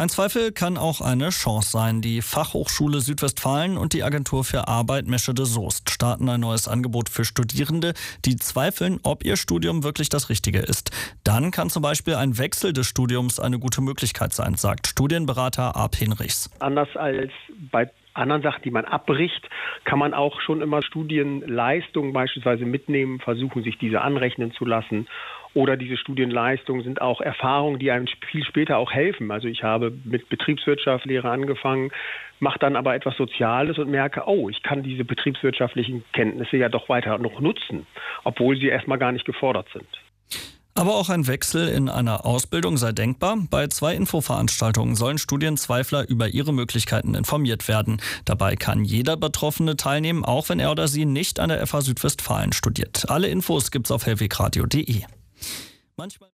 Ein Zweifel kann auch eine Chance sein. Die Fachhochschule Südwestfalen und die Agentur für Arbeit Meschede Soest starten ein neues Angebot für Studierende, die zweifeln, ob ihr Studium wirklich das Richtige ist. Dann kann zum Beispiel ein Wechsel des Studiums eine gute Möglichkeit sein, sagt Studienberater Arp Hinrichs. Anders als bei anderen Sachen, die man abbricht, kann man auch schon immer Studienleistungen beispielsweise mitnehmen, versuchen, sich diese anrechnen zu lassen. Oder diese Studienleistungen sind auch Erfahrungen, die einem viel später auch helfen. Also ich habe mit Betriebswirtschaftslehre angefangen, mache dann aber etwas Soziales und merke, ich kann diese betriebswirtschaftlichen Kenntnisse ja doch weiter noch nutzen, obwohl sie erstmal gar nicht gefordert sind. Aber auch ein Wechsel in einer Ausbildung sei denkbar. Bei 2 Infoveranstaltungen sollen Studienzweifler über ihre Möglichkeiten informiert werden. Dabei kann jeder Betroffene teilnehmen, auch wenn er oder sie nicht an der FH Südwestfalen studiert. Alle Infos gibt's auf hellwegradio.de.